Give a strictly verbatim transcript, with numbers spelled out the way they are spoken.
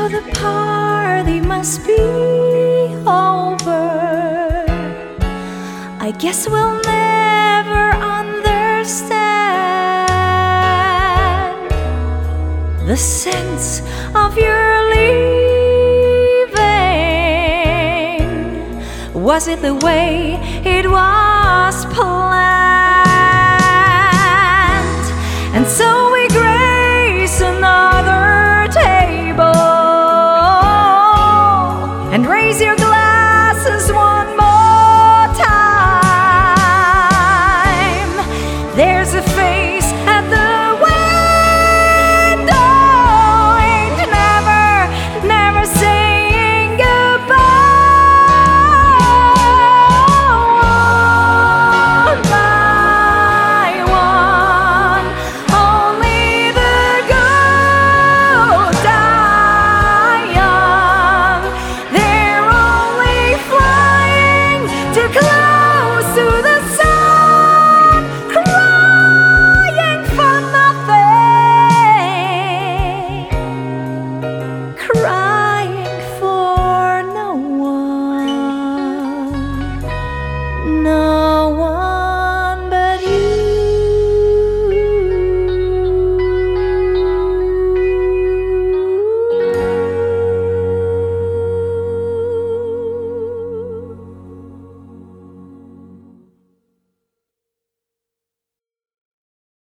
So the party must be over. I guess we'll never understand the sense of your leaving. Was it the way it was planned? And so we grace another table and raise your glasses one more time. There's a face at the window, ain't never, never saying goodbye. One by one, only the good die young. They're only flying to clouds.